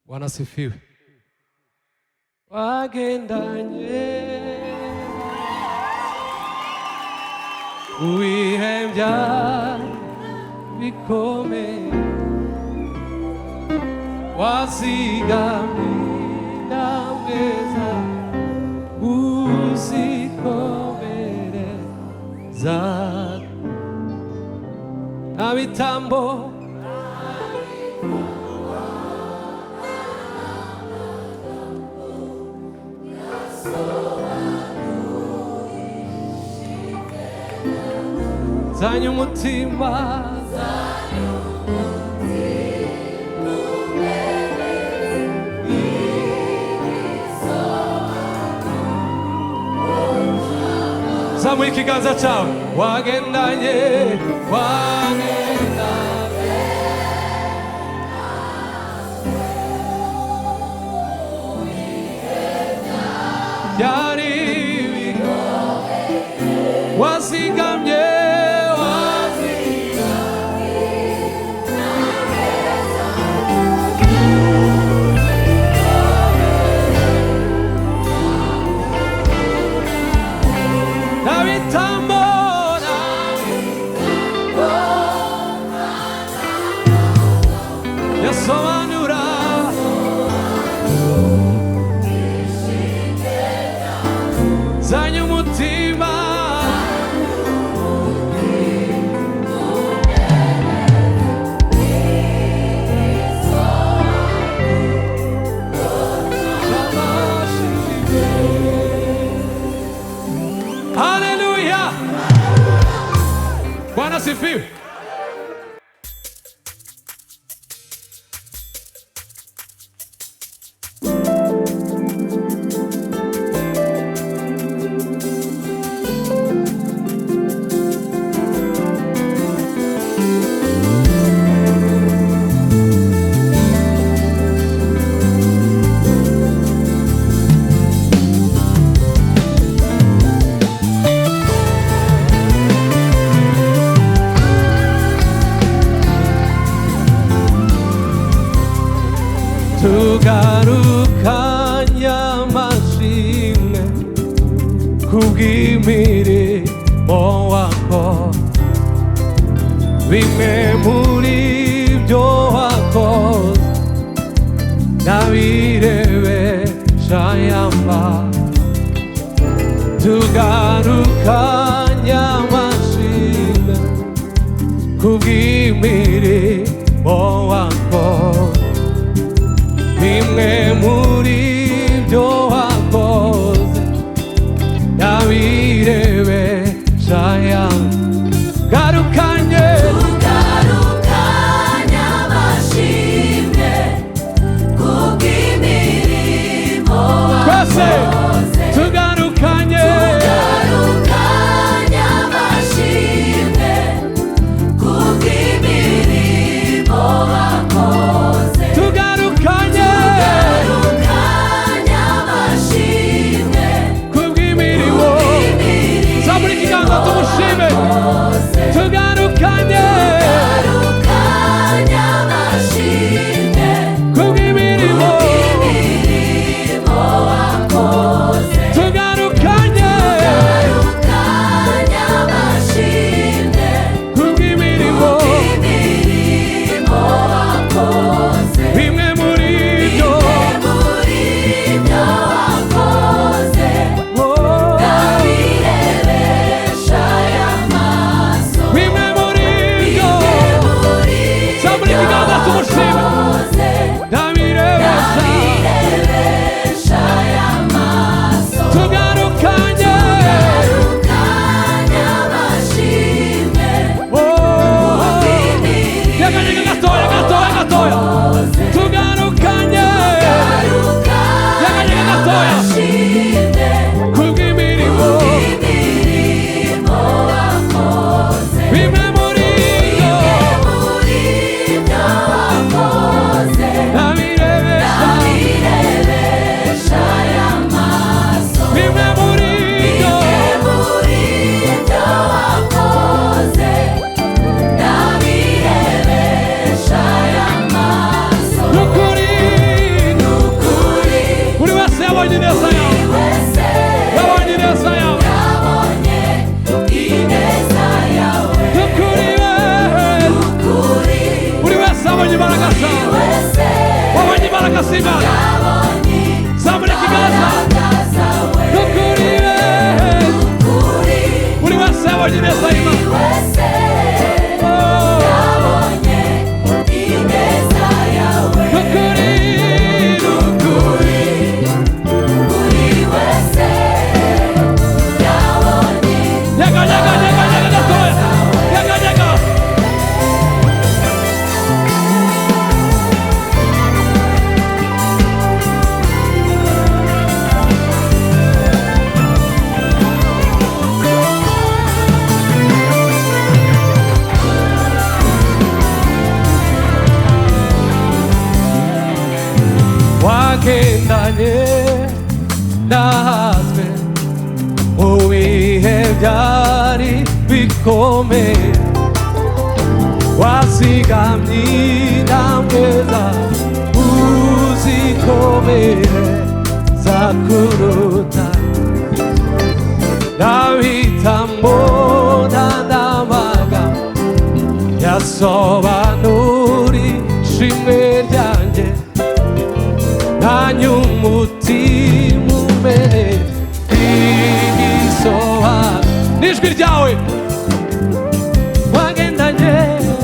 Bwana sifiwe. Wagendanye uwihembya bikomeye, wazigamira meza uzikomereza abitambo zanye umutima zamuye ikiganza cyawe. Wagendanye byari wazigamye yasobanura zanye umutima haleluya. Bwana sifiwe. tugarukanye amashimwe kubw'imirimo wakoze, bimwe muri byo wakoze ndabirebesha ayamba. Tugarukanye amashimwe kubw'imirimo wakoze, bimwe muri byo wakoze ndabirebesha ayamba. Tugarukanye amashimwe kubw'imirimo wakoze. Tugarukanye amashimwe kubw'imirimo wakoze. tugarukanye Simana yabonye Zamura ikiganza imbaraga zawe Nukuri ukuri Buri wese yabonye ineza y'Imana wese yabonye ineza yawe Nukuri ukuri buri wese yabonye Nyega gatoya Nyega wagendanye natwe mu bihe byari bikomeye wasigamye intambwe uzikomeye zakuruta nabitamo n'amagambo yasobanura ishimwe ryanjye umutima umere igisobanuro n'ijwi ryawe wagendanye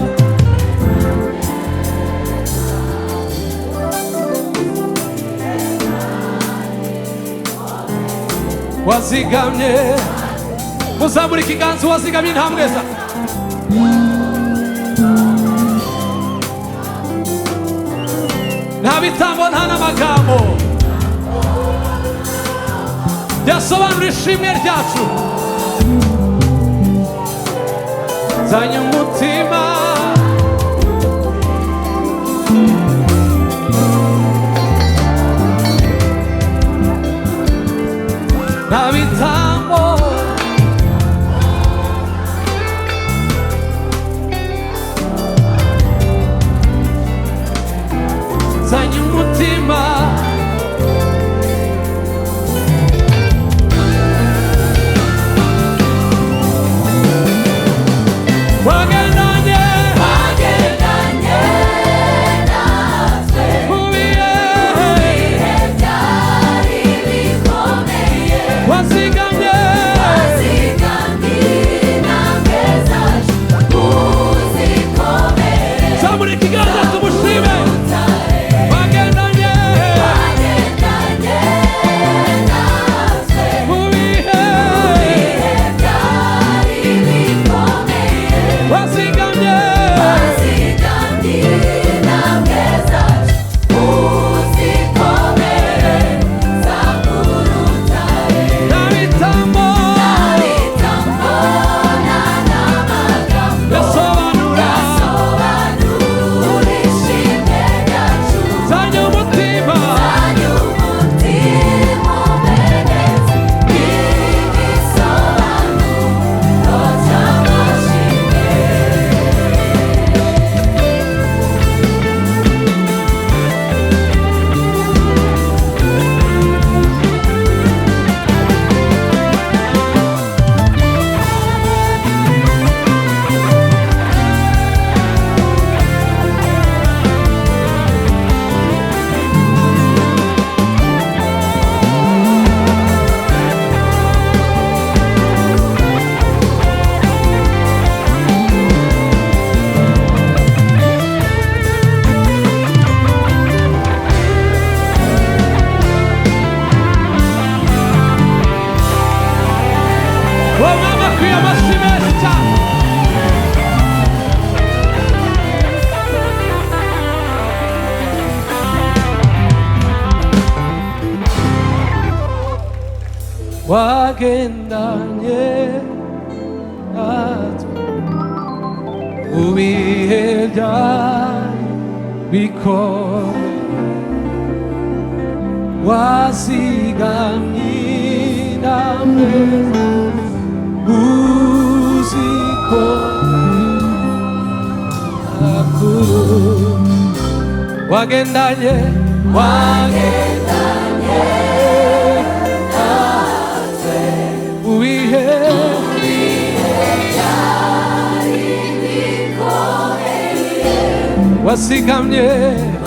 wazigamye muzamura ikiganza wazigamye intambwe za nta bitambo nta n'amagambo byasobanura ishimwe ryacu zanye umutima nta bitambo zanye umutima wagendanye natwe mu bihe byari bikomeye wazigamye intambwe zacu uzikomeye zamura ikiganza tumushime wagendanye natwe mu bihe byari bikomeye wazigamye intambwe zacu uzikomeye zakurutare nta bitambo yasobanura ishimwe ryacu zanye umutima wamama kwiye amashyi menshi cyane wagendanye natwe mu bihe byari bikomeye wasigamye intambwe uziko akuru wagendanye ubihe wasigamye